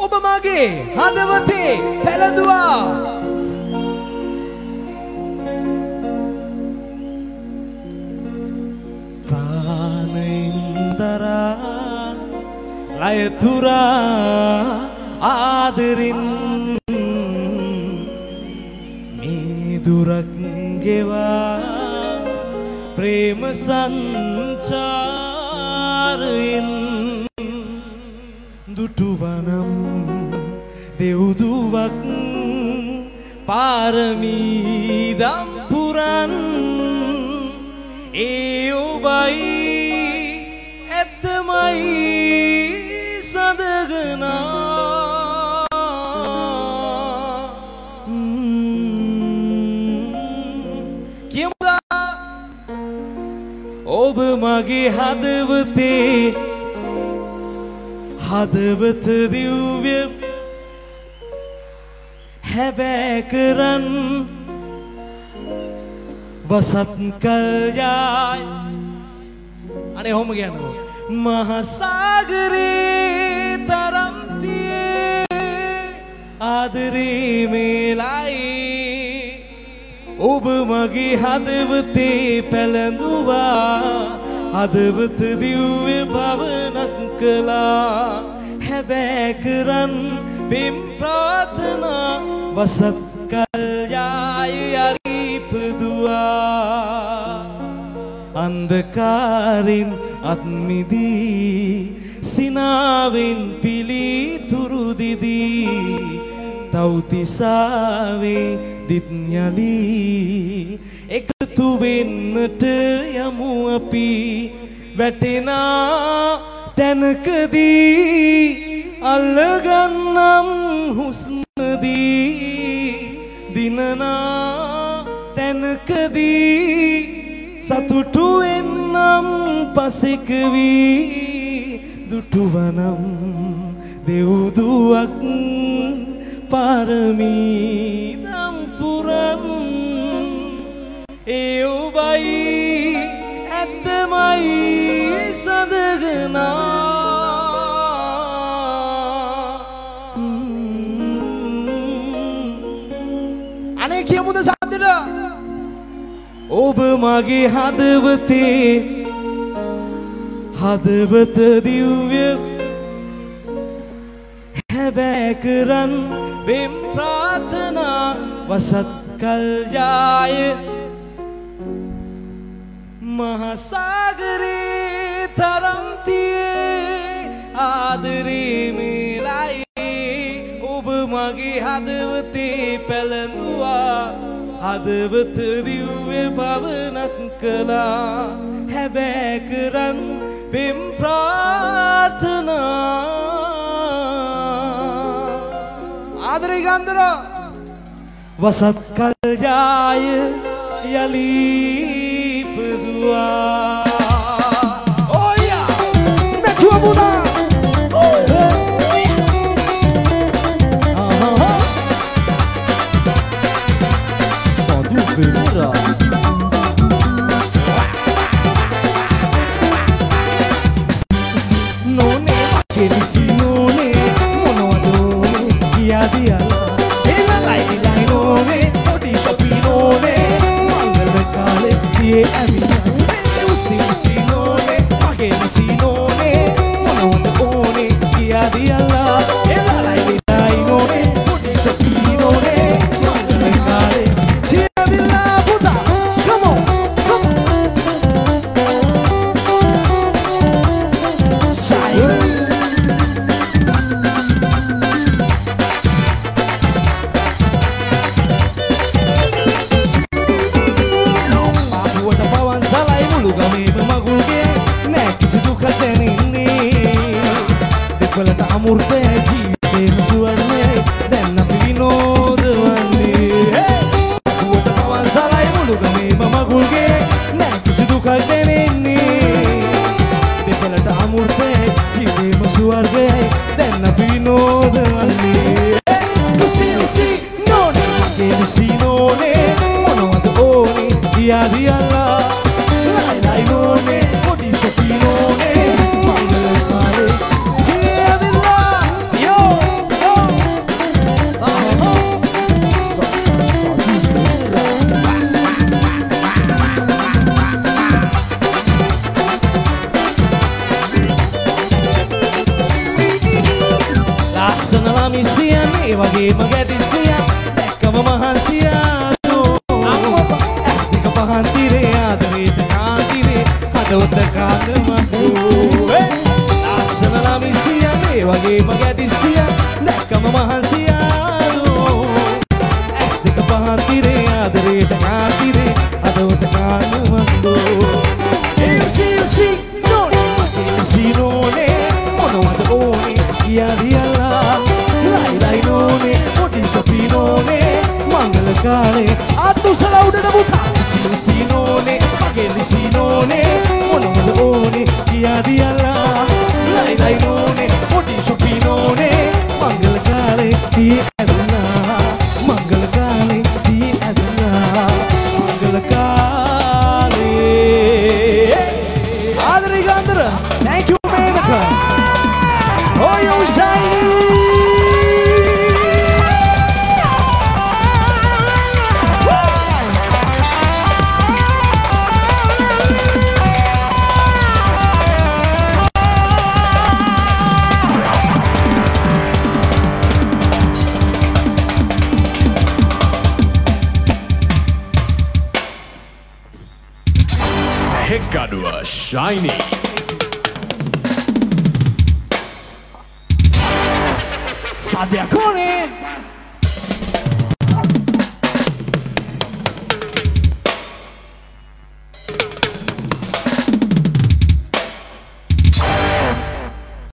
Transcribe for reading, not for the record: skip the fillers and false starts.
ඔබ මගේ හදවතේ පැලඳුවා ප්‍රාණෙන්දරා ලයතුරා ආදරින් මේ දුරක් ගෙවා ප්‍රේම සංචාරයෙන් දුටුවනම් දෙව්දුවක් පාරමී දම් පුරන් ඒ ඔබයි ඇත්තමයි සඳගනා කියමුදා ඔබ මගේ හදවතේ හදවත දිව්‍ය හැබෑ කරන් වසත් කල්යාය අනේ ඔහොම කියන්නකෝ මහසාගරේ තරම් තියේ ආදරේ මේලයි ඔබ මගේ හදවතේ පැලඳුවා හදවත දිව්‍ය භවනක් කළා හැබෑ කරන් පෙම් ප්‍රාර්ථනා වසත් කල්යාය අරිපදුවා අන්ධකාරින් අත්මිදී සිනාවෙන් පිළිතුරු දිදී තව්තිසාවේ දිත්ඥලී එකතු වෙන්නට යමු අපි වැටෙනා තැනකදී අල්ලගන්නම් හුස්මදී දිනනා තැනකදී සතුටු වෙන්නම් පසෙක වී දුටුවනම් දෙව්දුවක් පාරමී දම් පුරන් ඒ ඔබයි ඇත්තමයි සඳගනා අනේ කියමුද සද්දට ඔබ මගේ හදවතේ හදවත දිව්‍ය හැබෑ කරන් වෙම් ප්‍රාර්ථනා වසත් කල්යාය මහසාගරේ තරම් තියේ ආදරේ මේලයි ඔබ මගේ හදවතේ පැලඳුවා හදවත දිව්‍ය භවනක් කළා හැබෑ කරන් පෙම් ප්‍රාර්ථනා ආදරේ ගන්දර වසත් කල්යාය යලී පදුවා ඕයා නැතුව මුදා මිසියන් ඒ වගේම ගැටිසියන් දැක්කම මහන්සියාදෝ ඇස් දෙක පහන් තිරේ ආදරේට කාන්තිරේ හදවත කාගමකෝ ලස්සන මිසියන් ඒ වගේම ගැටිසියන් දැක්කම මහන්සියාදෝ ඇස් දෙක පහන් තිරේ ආදරේට කාන්තිරේ හදවත කාගමකෝ Sinone, monowato one, ia diala, lai none, odi sopinone, mangala kale, atu sala udana buta. Sinone, mageli sinone, monowato one, ia diala, lai none, odi sopinone, mangala kale, di aduna, mangala kale, di aduna, mangala kale. Adri Gandhara, thank you. Oh, yo, shiny! Hekkaduwa shiny. Sadiakone